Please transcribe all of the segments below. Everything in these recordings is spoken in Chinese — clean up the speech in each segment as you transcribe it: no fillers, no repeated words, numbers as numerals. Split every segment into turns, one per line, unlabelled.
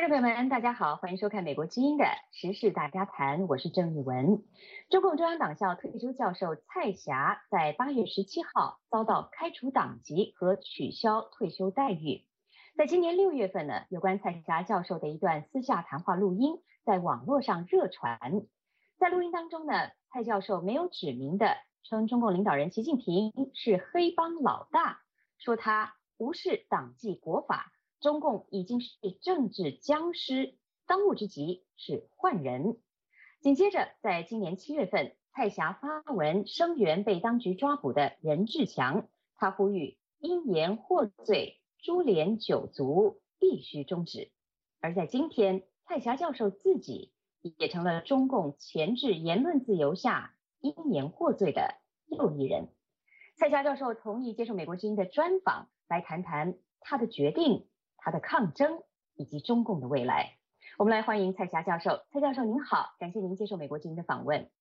众朋友们，大家好，欢迎收看美国之音的时事大家谈，我是郑玉文。中共中央党校退休教授蔡霞在8月17号遭到开除党籍和取消退休待遇。在今年6月份呢，有关蔡霞教授的一段私下谈话录音在网络上热传。在录音当中呢，蔡教授没有指明的称中共领导人习近平是黑帮老大，说他无视党纪国法。中共已经是政治僵尸，当务之急是换人。紧接着，在今年7月份，蔡霞发文声援被当局抓捕的任志强，他呼吁因言获罪，株连九族，必须终止。而在今天，蔡霞教授自己也成了中共钳制言论自由下因言获罪的又一人。蔡霞教授同意接受美国之音的专访，来谈谈他的决定、他的抗争以及中共的未来。我们来欢迎蔡霞教授。蔡教授您好，感谢您接受美国之音的访问。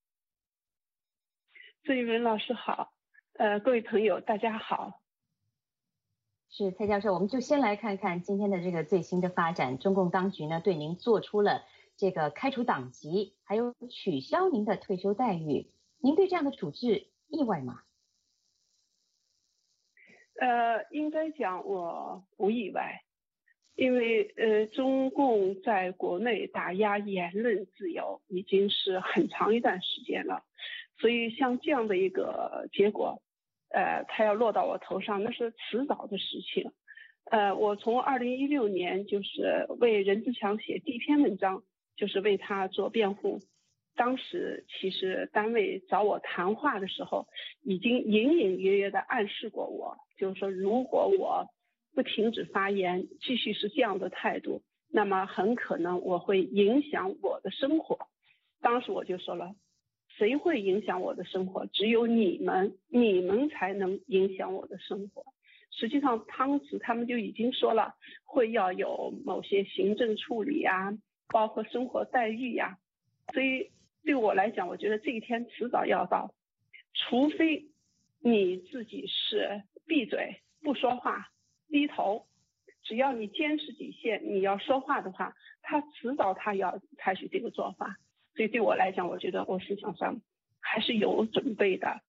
郑玉文老师好，各位朋友大家好。
是蔡教授，我们就先来看看今天的这个最新的发展。中共当局呢对您做出了这个开除党籍，还有取消您的退休待遇。您对这样的处置意外吗？
应该讲我不意外，因为中共在国内打压言论自由已经是很长一段时间了，所以像这样的一个结果，它要落到我头上，那是迟早的事情。我从2016年就是为任志强写第一篇文章，就是为他做辩护。当时其实单位找我谈话的时候，已经隐隐约约的暗示过我，就是说如果我不停止发言，继续是这样的态度，那么很可能我会影响我的生活。当时我就说了，谁会影响我的生活？只有你们才能影响我的生活。实际上当时他们就已经说了，会要有某些行政处理啊，包括生活待遇呀，所以对我来讲，我觉得这一天迟早要到，除非你自己是闭嘴不说话低头，只要你坚持底线，你要说话的话，他迟早他要采取这个做法。所以对我来讲，我觉得我思想上还是有准备的。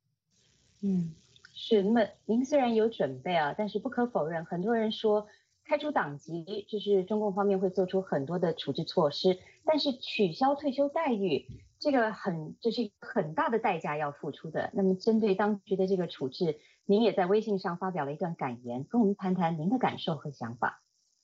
是。那么您虽然有准备啊，但是不可否认，很多人说开除党籍就是中共方面会做出很多的处置措施，但是取消退休待遇，这是一个很大的代价要付出的。那么针对当局的这个处置，您也在微信上发表了一段感言，跟我们谈谈您的感受和想法。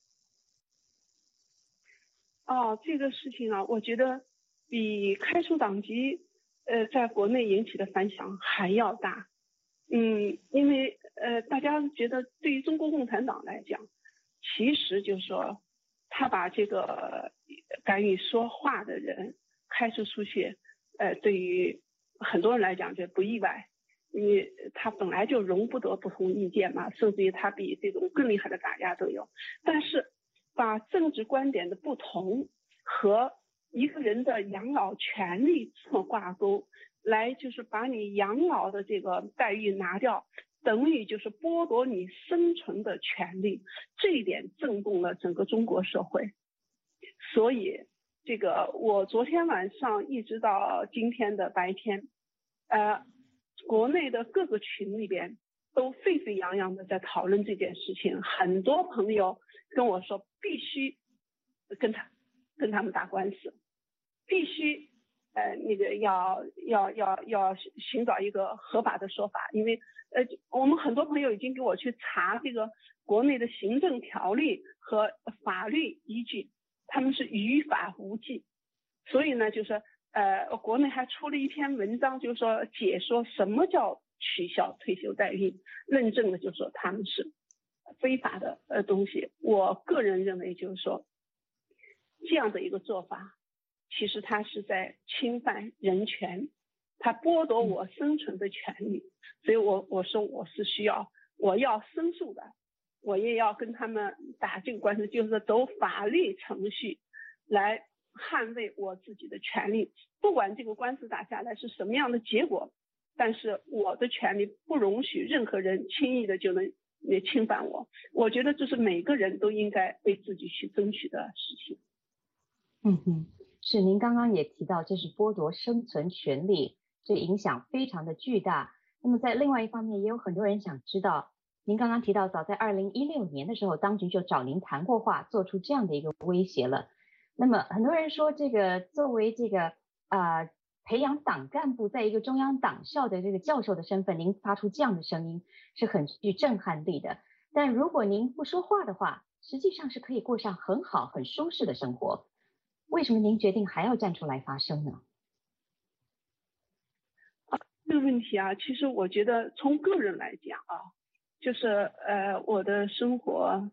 这个事情啊，我觉得比开除党籍在国内引起的反响还要大。因为大家觉得对于中国共产党来讲，其实就是说他把这个敢于说话的人开除出去，对于很多人来讲就不意外，因为他本来就容不得不同意见嘛，甚至于他比这种更厉害的打压都有。但是把政治观点的不同和一个人的养老权利做挂钩，来就是把你养老的这个待遇拿掉，等于就是剥夺你生存的权利，这一点震动了整个中国社会。所以这个我昨天晚上一直到今天的白天，国内的各个群里边都沸沸扬扬的在讨论这件事情，很多朋友跟我说必须跟他们打官司，必须那个要寻找一个合法的说法。因为我们很多朋友已经给我去查这个国内的行政条例和法律依据，他们是于法无据。所以呢就是国内还出了一篇文章，就是说解说什么叫取消退休待遇，认证的就是说他们是非法的东西。我个人认为就是说这样的一个做法，其实它是在侵犯人权，它剥夺我生存的权利。所以我说我要申诉的，我也要跟他们打这个官司，就是走法律程序来捍卫我自己的权利。不管这个官司打下来是什么样的结果，但是我的权利不容许任何人轻易的就能侵犯我。我觉得这是每个人都应该为自己去争取的事情。
是您刚刚也提到，这是剥夺生存权利，这影响非常的巨大。那么在另外一方面，也有很多人想知道，您刚刚提到，早在2016年的时候，当局就找您谈过话，做出这样的一个威胁了。那么很多人说，这个作为这个培养党干部，在一个中央党校的这个教授的身份，您发出这样的声音是很具震撼力的。但如果您不说话的话，实际上是可以过上很好、很舒适的生活。为什么您决定还要站出来发声呢？
这个问题啊，其实我觉得从个人来讲啊，就是我的生活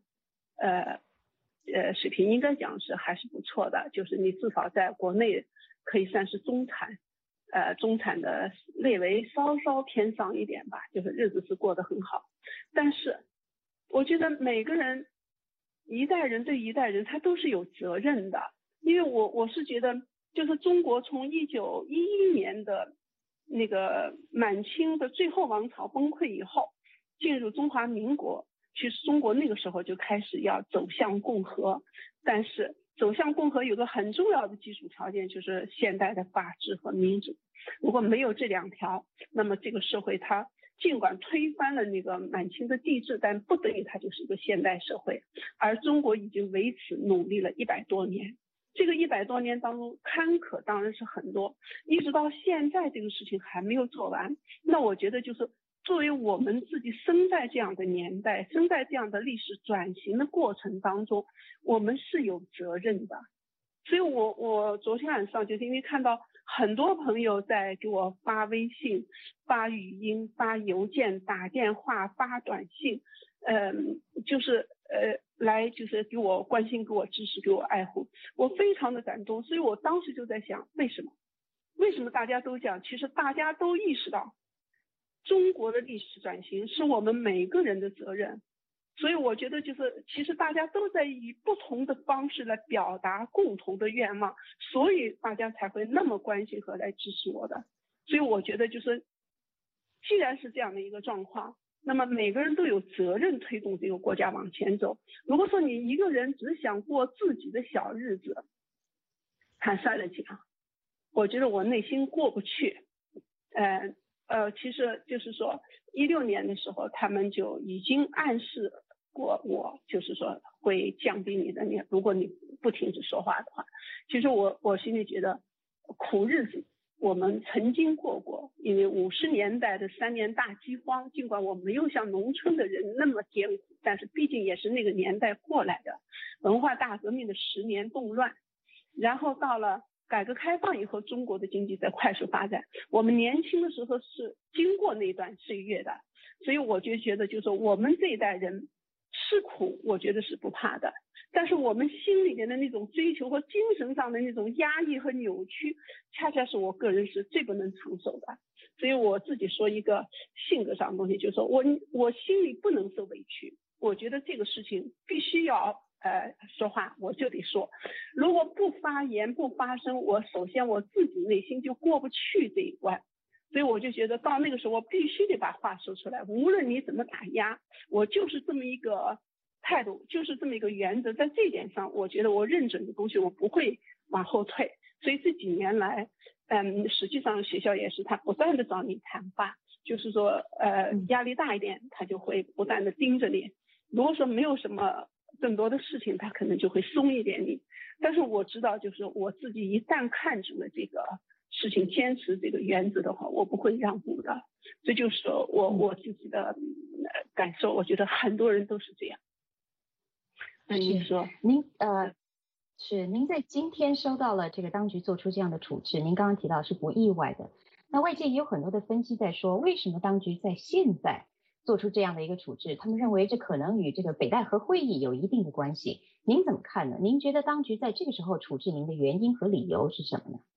水平应该讲是还是不错的，就是你至少在国内可以算是中产，中产的略微稍稍偏上一点吧，就是日子是过得很好。但是我觉得每个人一代人对一代人他都是有责任的，因为我是觉得就是中国从1911年的那个满清的最后王朝崩溃以后，进入中华民国，其实中国那个时候就开始要走向共和，但是走向共和有个很重要的基础条件，就是现代的法治和民主。如果没有这两条，那么这个社会它尽管推翻了那个满清的帝制，但不等于它就是一个现代社会。而中国已经为此努力了100多年，这个100多年当中坎坷当然是很多，一直到现在这个事情还没有做完。那我觉得就是作为我们自己生在这样的年代，生在这样的历史转型的过程当中，我们是有责任的。所以我昨天晚上就是因为看到很多朋友在给我发微信、发语音、发邮件、打电话、发短信，就是来就是给我关心、给我支持、给我爱护，我非常的感动。所以我当时就在想，为什么大家都讲，其实大家都意识到中国的历史转型是我们每个人的责任。所以我觉得就是其实大家都在以不同的方式来表达共同的愿望，所以大家才会那么关心和来支持我的。所以我觉得就是既然是这样的一个状况，那么每个人都有责任推动这个国家往前走。如果说你一个人只想过自己的小日子，坦率的讲，我觉得我内心过不去。其实就是说16年的时候他们就已经暗示过我，就是说会降低你的如果你不停止说话的话。其实我心里觉得苦日子我们曾经过，因为50年代的3年大饥荒，尽管我没有像农村的人那么艰苦，但是毕竟也是那个年代过来的。文化大革命的10年动乱，然后到了改革开放以后，中国的经济在快速发展，我们年轻的时候是经过那段岁月的。所以我就觉得就是说我们这一代人吃苦我觉得是不怕的，但是我们心里面的那种追求和精神上的那种压抑和扭曲，恰恰是我个人是最不能承受的。所以我自己说一个性格上的东西，就是说我心里不能受委屈，我觉得这个事情必须要说话我就得说，如果不发言不发声，我首先我自己内心就过不去这一关。所以我就觉得到那个时候我必须得把话说出来，无论你怎么打压，我就是这么一个态度，就是这么一个原则。在这一点上我觉得我认准的东西我不会往后退。所以这几年来实际上学校也是他不断的找你谈话，就是说压力大一点他就会不断的盯着你，如果说没有什么更多的事情他可能就会松一点你。但是我知道就是我自己一旦看准了这个事情，坚持这个原则的话，我不会让步的。这就是我自己的感受，我觉得很多人都是这样。那您说，
您在今天收到了这个当局做出这样的处置，您刚刚提到是不意外的。那外界也有很多的分析在说，为什么当局在现在做出这样的一个处置？他们认为这可能与这个北戴河会议有一定的关系。您怎么看呢？您觉得当局在这个时候处置您的原因和理由是什么呢？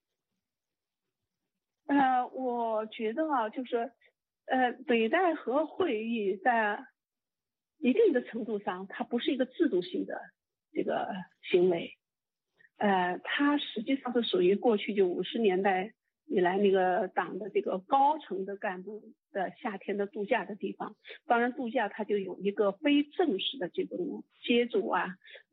我觉得啊，就是北戴河会议在一定的程度上，它不是一个制度性的这个行为，它实际上是属于过去就50年代你来那个党的这个高层的干部的夏天的度假的地方，当然度假它就有一个非正式的这种接触啊，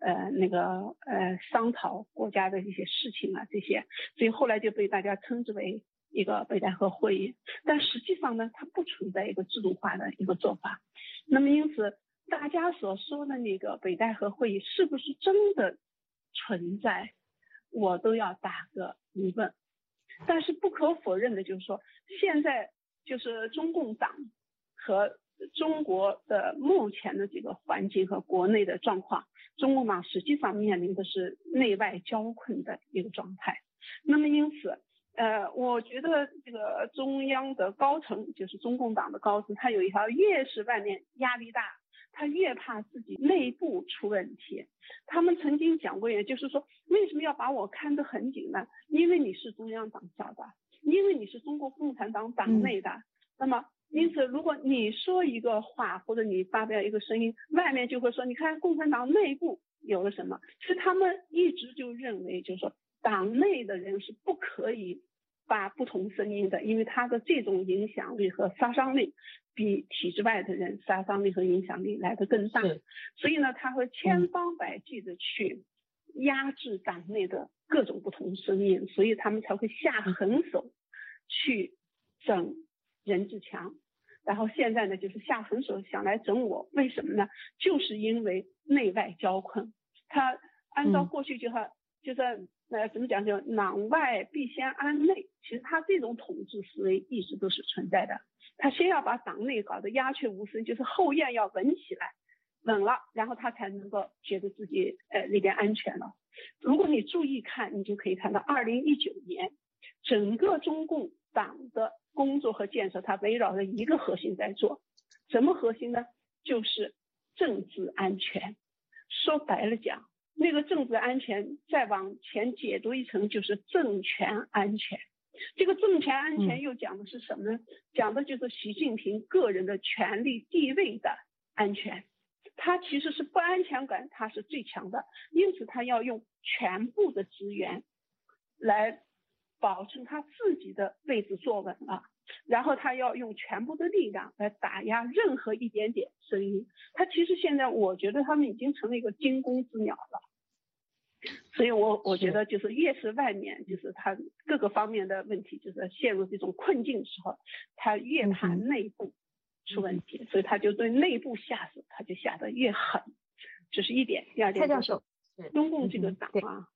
商讨国家的一些事情啊这些，所以后来就被大家称之为一个北戴河会议。但实际上呢，它不存在一个制度化的一个做法。那么因此大家所说的那个北戴河会议是不是真的存在，我都要打个疑问。但是不可否认的就是说，现在就是中共党和中国的目前的这个环境和国内的状况，中共党实际上面临的是内外交困的一个状态。那么因此我觉得这个中央的高层，就是中共党的高层，他有一条，越是外面压力大，他越怕自己内部出问题。他们曾经讲过，也就是说，为什么要把我看得很紧呢？因为你是中央党校的，因为你是中国共产党党内的。那么因此如果你说一个话，或者你发表一个声音，外面就会说，你看共产党内部有了什么。其实他们一直就认为，就是说党内的人是不可以发不同声音的，因为他的这种影响力和杀伤力比体制外的人杀伤力和影响力来得更大。所以呢，他会千方百计的去压制党内的各种不同声音，所以他们才会下狠手去整任志强。然后现在呢，就是下狠手想来整我，为什么呢？就是因为内外交困。他按照过去就是怎么讲，就攘外必先安内。其实他这种统治思维一直都是存在的。他先要把党内搞得鸦雀无声，就是后院要稳起来，稳了，然后他才能够觉得自己那边安全了。如果你注意看，你就可以看到2019年整个中共党的工作和建设，它围绕着一个核心在做。什么核心呢？就是政治安全。说白了讲，那个政治安全再往前解读一层，就是政权安全。这个政权安全又讲的是什么呢？讲的就是习近平个人的权力地位的安全。他其实是不安全感，他是最强的，因此他要用全部的资源来保证他自己的位置坐稳了，然后他要用全部的力量来打压任何一点点声音。他其实现在我觉得他们已经成了一个惊弓之鸟了。所以我觉得就是越是外面就是他各个方面的问题就是陷入这种困境的时候，他越怕内部出问题，所以他就对内部下手，他就下得越狠。这是一点。第二点就是中共这个党啊，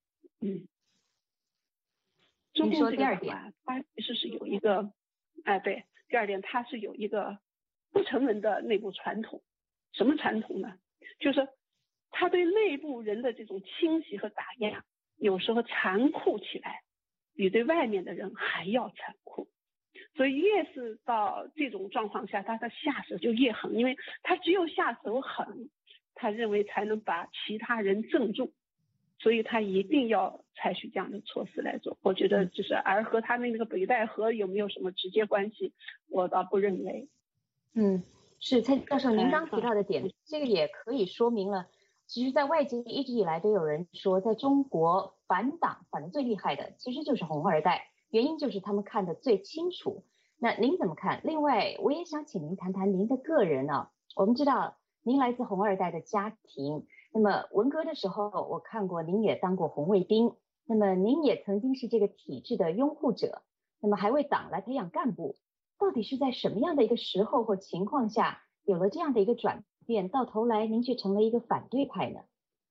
中共这个党啊，它其实是有一个对，第二点它是有一个不成文的内部传统。什么传统呢？就是他对内部人的这种清洗和打压，有时候残酷起来比对外面的人还要残酷。所以越是到这种状况下，他的下手就越狠，因为他只有下手狠，他认为才能把其他人镇住，所以他一定要采取这样的措施来做。我觉得就是而和他那个北戴河有没有什么直接关系，我倒不认为。
是蔡教授您刚提到的点，这个也可以说明了，其实在外界一直以来都有人说，在中国反党反得最厉害的其实就是红二代，原因就是他们看得最清楚。那您怎么看？另外我也想请您谈谈您的个人啊。我们知道您来自红二代的家庭，那么文革的时候我看过您也当过红卫兵，那么您也曾经是这个体制的拥护者，那么还为党来培养干部。到底是在什么样的一个时候或情况下有了这样的一个转变，到头来您却成了一个反对派呢？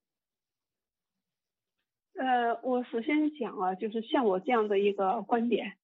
我首先讲啊，就是像我这样的一个观点，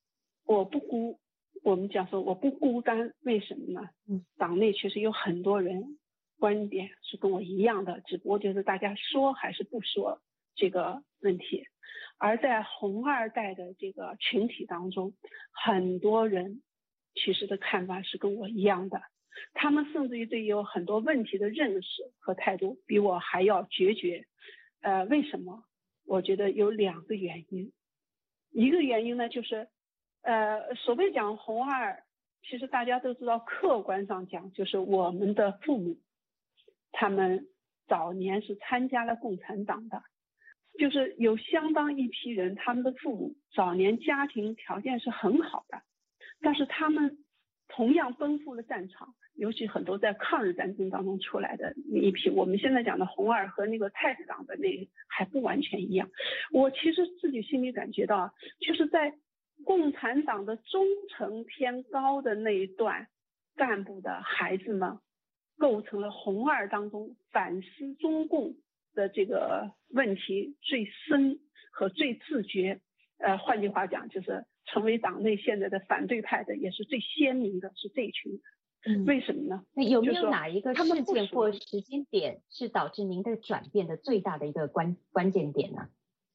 我们讲说我不孤单，为什么呢？党内确实有很多人观点是跟我一样的，只不过就是大家说还是不说这个问题。而在红二代的这个群体当中，很多人其实的看法是跟我一样的，他们甚至于对有很多问题的认识和态度比我还要决绝。为什么？我觉得有2个原因。一个原因呢，就是所谓讲红二，其实大家都知道，客观上讲就是我们的父母他们早年是参加了共产党的， 就是有相当一批人，他们的父母早年家庭条件是很好的，但是他们同样奔赴了战场，尤其很多在抗日战争当中出来的那一批，我们现在讲的红二和那个太子党的那还不完全一样。我其实自己心里感觉到，就是在共产党的忠诚偏高的那一段干部的孩子们，构成了红二当中反思中共的这个问题最深和最自觉。换句话讲，就是成为党内现在的反对派的，也是最鲜明的，是这一群人。为什么呢？
那有没有哪一个事件或时间点是导致您的转变的最大的一个关键点呢？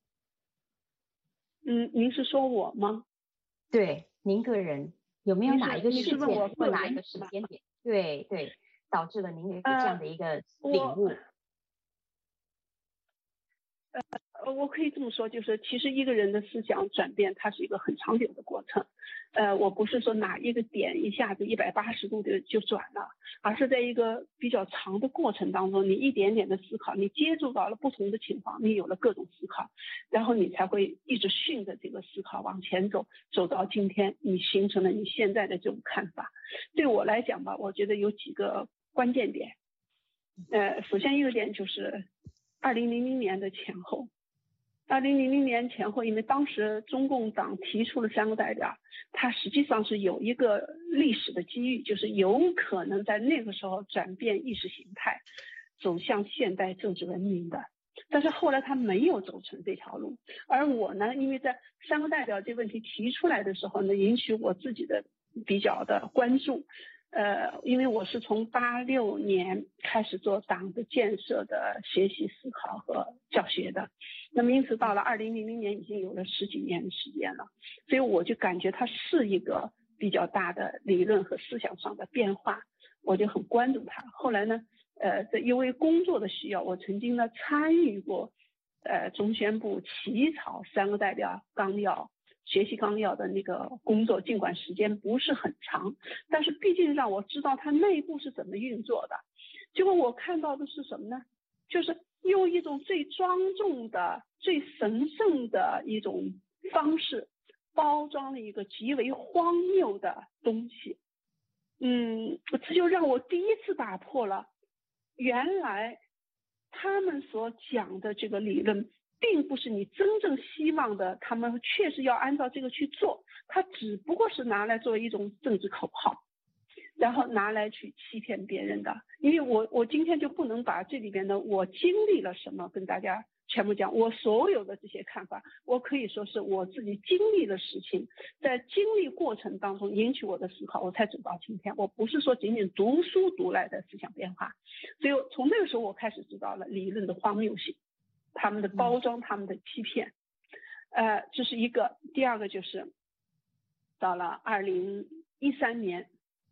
您是说我吗？
对，您个人有没有哪一个事件或哪一个时间点，对，导致了您有这样的一个领悟？
我可以这么说，就是其实一个人的思想转变，它是一个很长久的过程。我不是说哪一个点一下子180度的就转了，而是在一个比较长的过程当中，你一点点的思考，你接触到了不同的情况，你有了各种思考，然后你才会一直顺着这个思考往前走，走到今天，你形成了你现在的这种看法。对我来讲吧，我觉得有几个关键点。首先一个点就是2000年的前后。2000年前后，因为当时中共党提出了3个代表，它实际上是有一个历史的机遇，就是有可能在那个时候转变意识形态，走向现代政治文明的。但是后来他没有走成这条路，而我呢，因为在3个代表这问题提出来的时候呢，引起我自己的比较的关注。因为我是从86年开始做党的建设的学习思考和教学的，那么因此到了2000年已经有了10几年的时间了，所以我就感觉它是一个比较大的理论和思想上的变化，我就很关注它。后来呢，因为工作的需要，我曾经呢参与过中宣部起草3个代表纲要。学习纲要的那个工作，尽管时间不是很长，但是毕竟让我知道它内部是怎么运作的。结果我看到的是什么呢？就是用一种最庄重的、最神圣的一种方式，包装了一个极为荒谬的东西。这就让我第一次打破了原来他们所讲的这个理论并不是你真正希望的，他们确实要按照这个去做，它只不过是拿来作为一种政治口号，然后拿来去欺骗别人的。因为我今天就不能把这里边的我经历了什么跟大家全部讲，我所有的这些看法，我可以说是我自己经历的事情，在经历过程当中引起我的思考，我才走到今天。我不是说仅仅读书读来的思想变化，所以从那个时候我开始知道了理论的荒谬性，他们的包装，他们的欺骗。这是一个。第二个就是到了2013年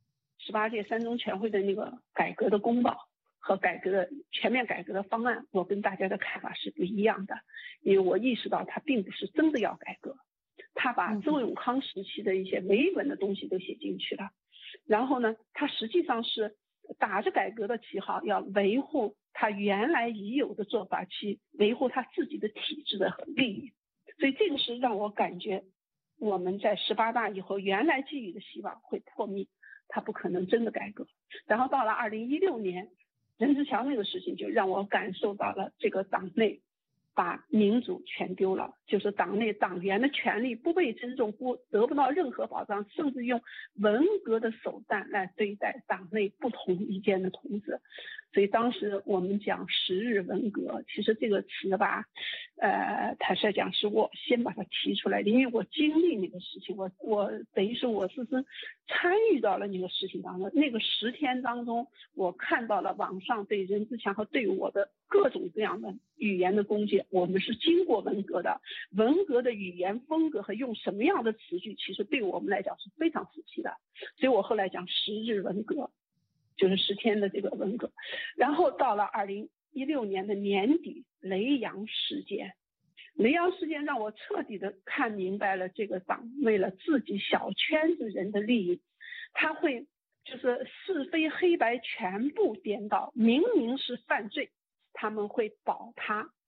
18届3中全会的那个改革的公报和全面改革的方案，我跟大家的看法是不一样的，因为我意识到他并不是真的要改革，他把周永康时期的一些维稳的东西都写进去了，然后呢，他实际上是打着改革的旗号，要维护他原来已有的做法，去维护他自己的体制的利益。所以这个是让我感觉我们在18大以后原来寄予的希望会破灭，他不可能真的改革。然后到了2016年任志强那个事情，就让我感受到了这个党内把民主全丢了，就是党内党员的权利不被尊重，得不到任何保障，甚至用文革的手段来对待党内不同意见的同志。所以当时我们讲10日文革，其实这个词吧，坦率讲是我先把它提出来的，因为我经历那个事情，我等于是我自身参与到了那个事情当中。那个10天当中，我看到了网上对任志强和对我的各种各样的语言的攻击。我们是经过文革的，文革的语言风格和用什么样的词句，其实对我们来讲是非常熟悉的。所以我后来讲10日文革，就是10天的这个文革。然后到了2016年的年底，雷洋事件让我彻底的看明白了，这个党为了自己小圈子人的利益，他会就是是非黑白全部颠倒，明明是犯罪，他们会保他，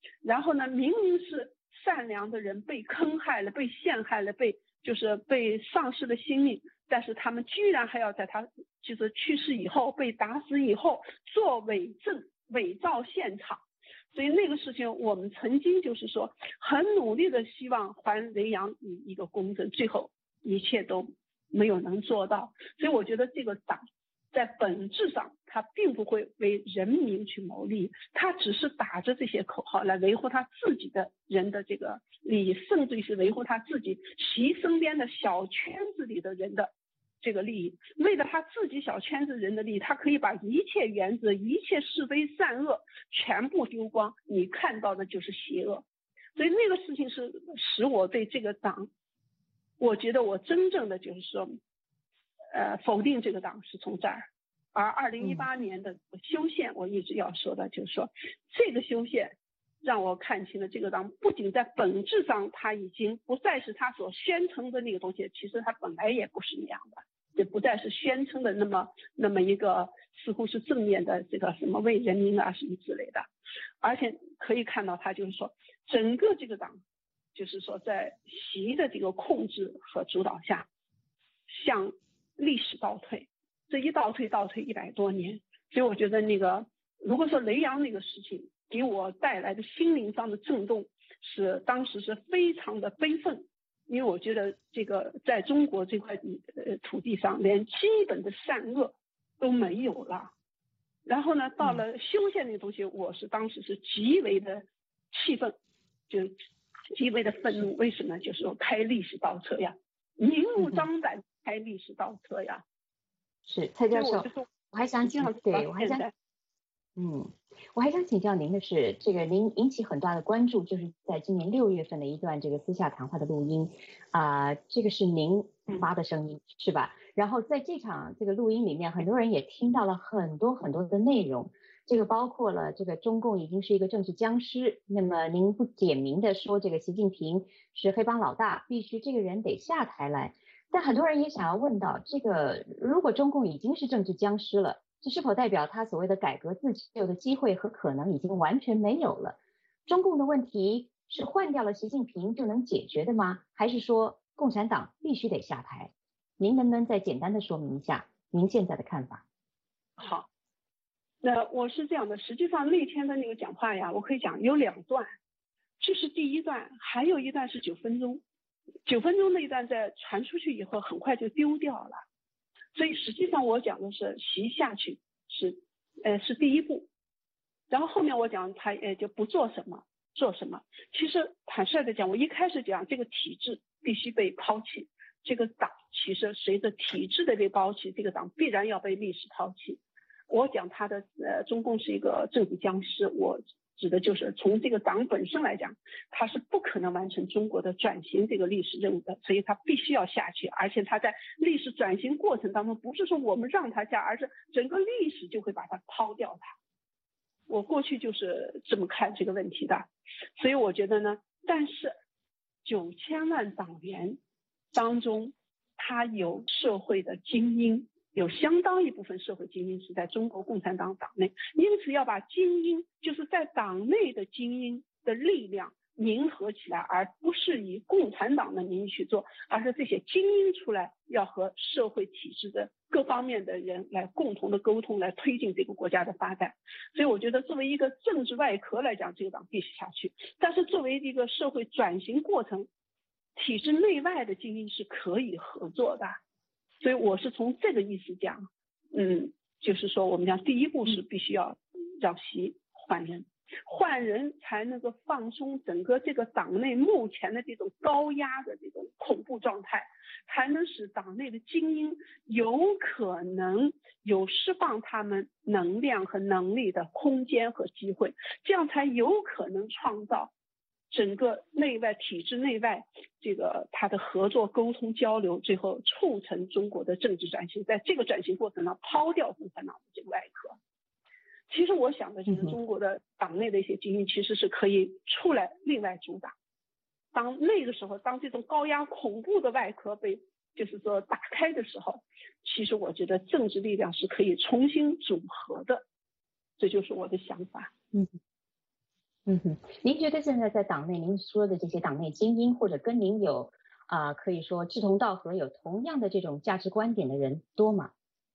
然后呢，明明是善良的人被坑害了、被陷害了、被丧失了性命，但是他们居然还要在他就是去世以后被打死以后做伪证、伪造现场。所以那个事情我们曾经就是说很努力的希望还雷洋一个公正，最后一切都没有能做到。所以我觉得这个党在本质上他并不会为人民去谋利，他只是打着这些口号来维护他自己的人的这个利益，甚至于是维护他自己其身边的小圈子里的人的这个利益。为了他自己小圈子人的利益，他可以把一切原则、一切是非善恶全部丢光，你看到的就是邪恶。所以那个事情是使我对这个党，我觉得我真正的就是说否定这个党是从这儿。而2018年的修宪，我一直要说的就是说，这个修宪让我看清了这个党不仅在本质上它已经不再是它所宣称的那个东西，其实它本来也不是那样的，也不再是宣称的那么一个似乎是正面的这个什么为人民啊什么之类的。而且可以看到它就是说整个这个党就是说在习的这个控制和主导下向历史倒退，这一倒退100多年。所以我觉得那个如果说雷洋那个事情给我带来的心灵上的震动，是当时是非常的悲愤，因为我觉得这个在中国这块土地上连基本的善恶都没有了。然后呢，到了修宪那个东西，我是当时是极为的气愤，就极为的愤怒。为什么？就是说开历史倒车呀，明目张胆开历史倒车呀。
是蔡教授，我还想请教您的是，这个您引起很大的关注，就是在今年6月份的一段这个私下谈话的录音这个是您发的声音是吧？然后在这场这个录音里面，很多人也听到了很多很多的内容，这个包括了这个中共已经是一个政治僵尸，那么您不点名的说这个习近平是黑帮老大，必须这个人得下台来。但很多人也想要问到，这个如果中共已经是政治僵尸了，这是否代表他所谓的改革自救的机会和可能已经完全没有了？中共的问题是换掉了习近平就能解决的吗？还是说共产党必须得下台？您能不能再简单的说明一下您现在的看法？
好，那我是这样的，实际上那天的那个讲话呀，我可以讲有2段，这是第一段，还有一段是9分钟。9分钟那一段在传出去以后很快就丢掉了，所以实际上我讲的是习下去是第一步，然后后面我讲他就不做什么做什么。其实坦率的讲，我一开始讲这个体制必须被抛弃，这个党其实随着体制的被抛弃，这个党必然要被历史抛弃。我讲他的中共是一个政治僵尸，我指的就是从这个党本身来讲，它是不可能完成中国的转型这个历史任务的，所以它必须要下去。而且它在历史转型过程当中，不是说我们让它下，而是整个历史就会把它抛掉它。我过去就是这么看这个问题的。所以我觉得呢，但是9000万党员当中，他有社会的精英，有相当一部分社会精英是在中国共产党党内，因此要把精英，就是在党内的精英的力量凝合起来，而不是以共产党的名义去做，而是这些精英出来要和社会体制的各方面的人来共同的沟通，来推进这个国家的发展。所以我觉得作为一个政治外壳来讲，这个党必须下去，但是作为一个社会转型过程，体制内外的精英是可以合作的。所以我是从这个意思讲，就是说我们讲第一步是必须要让习换人才能够放松整个这个党内目前的这种高压的这种恐怖状态，才能使党内的精英有可能有释放他们能量和能力的空间和机会，这样才有可能创造整个内外体制内外这个它的合作沟通交流，最后促成中国的政治转型，在这个转型过程中抛掉共产党的这个外壳。其实我想的就是中国的党内的一些精英其实是可以出来另外主打，当那个时候，当这种高压恐怖的外壳被就是说打开的时候，其实我觉得政治力量是可以重新组合的，这就是我的想法。
嗯哼，您觉得现在在党内，您说的这些党内精英，或者跟您有可以说志同道合、有同样的这种价值观点的人多吗？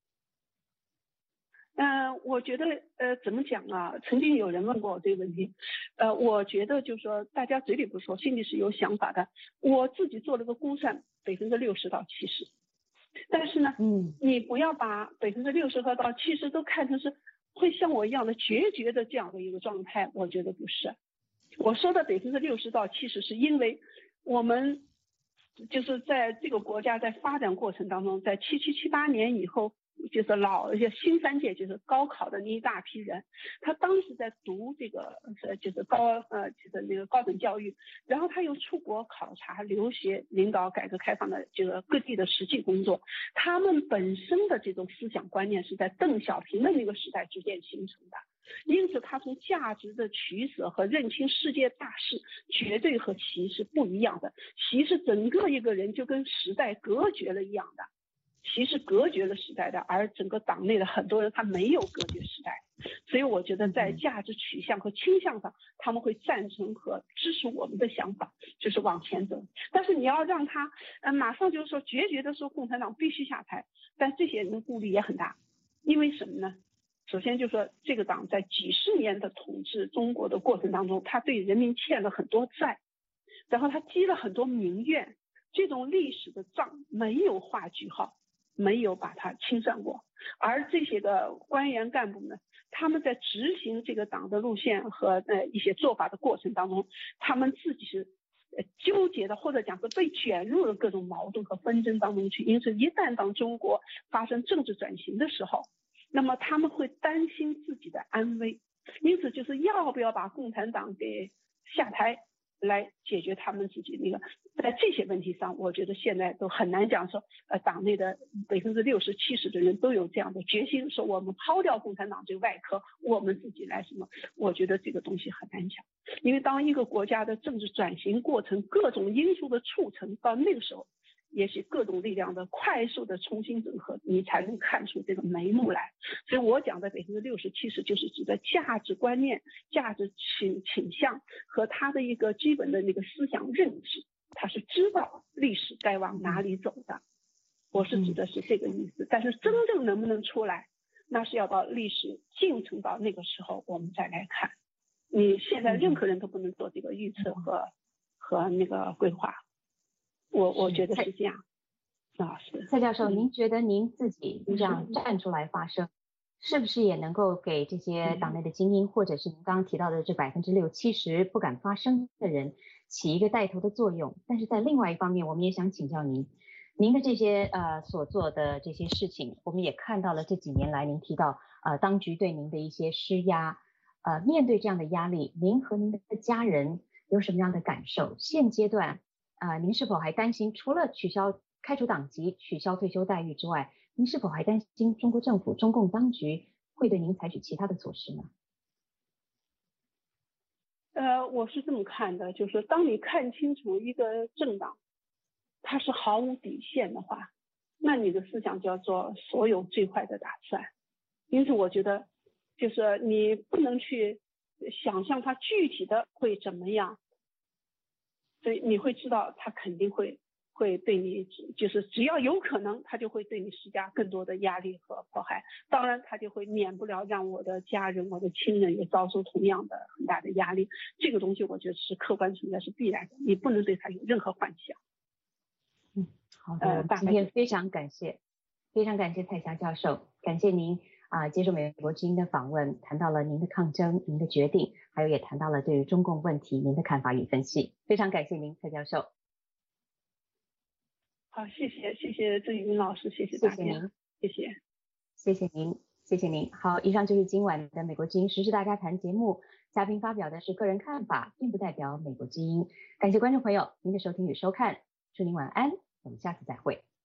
我觉得怎么讲啊？曾经有人问过我这个问题，我觉得就是说大家嘴里不说，心里是有想法的。我自己做了个估算，60%到70%，但是呢，你不要把60%到70%都看成是会像我一样的决绝的这样的一个状态，我觉得不是。我说的60%到70%，是因为我们就是在这个国家在发展过程当中，在77、78年以后，就是新三届就是高考的那一大批人，他当时在读这个就是那个高等教育，然后他又出国考察留学，领导改革开放的这个各地的实际工作，他们本身的这种思想观念是在邓小平的那个时代逐渐形成的。因此他从价值的取舍和认清世界大势绝对和习是不一样的。习是整个一个人就跟时代隔绝了一样的，习是隔绝了时代的，而整个党内的很多人他没有隔绝时代。所以我觉得在价值取向和倾向上，他们会赞成和支持我们的想法，就是往前走。但是你要让他马上就是说决绝的说共产党必须下台，但这些人的顾虑也很大。因为什么呢？首先就是说这个党在几十年的统治中国的过程当中，他对人民欠了很多债，然后他积了很多民怨，这种历史的账没有画句号，没有把它清算过。而这些个官员干部呢，他们在执行这个党的路线和一些做法的过程当中，他们自己是纠结的，或者讲是被卷入了各种矛盾和纷争当中去。因此一旦当中国发生政治转型的时候，那么他们会担心自己的安危，因此就是要不要把共产党给下台来解决他们自己那个。在这些问题上，我觉得现在都很难讲说党内的60%、70%的人都有这样的决心，说我们抛掉共产党这个外壳，我们自己来什么。我觉得这个东西很难讲，因为当一个国家的政治转型过程各种因素的促成，到那个时候也许各种力量的快速的重新整合，你才能看出这个眉目来。所以我讲的60%、70%就是指的价值观念、价值倾向和他的一个基本的那个思想认知，他是知道历史该往哪里走的。我是指的是这个意思。但是真正能不能出来，那是要到历史进程到那个时候我们再来看。你现在任何人都不能做这个预测和那个规划。我觉得是这样。是
蔡教授，您觉得您自己这样站出来发声，是不是也能够给这些党内的精英，或者是您刚刚提到的这60%-70%不敢发声的人起一个带头的作用？但是在另外一方面，我们也想请教您，您的这些所做的这些事情，我们也看到了这几年来您提到当局对您的一些施压，面对这样的压力，您和您的家人有什么样的感受？现阶段您是否还担心除了开除党籍、取消退休待遇之外，您是否还担心中国政府、中共当局会对您采取其他的措施呢？
我是这么看的，就是当你看清楚一个政党它是毫无底线的话，那你的思想就要做所有最坏的打算。因此我觉得就是你不能去想象它具体的会怎么样，所以你会知道它肯定会对你，就是只要有可能，他就会对你施加更多的压力和迫害。当然，他就会免不了让我的家人、我的亲人也遭受同样的很大的压力。这个东西我觉得是客观存在，是必然的，你不能对他有任何幻想。
好的，今天非常感谢蔡霞教授，感谢您接受美国之音的访问，谈到了您的抗争、您的决定，还有也谈到了对于中共问题您的看法与分析。非常感谢您，蔡教授。
好，谢谢郑云老师，谢谢大家，谢
谢您。好，以上就是今晚的美国之音时事大家谈节目，嘉宾发表的是个人看法，并不代表美国之音。感谢观众朋友您的收听与收看，祝您晚安，我们下次再会。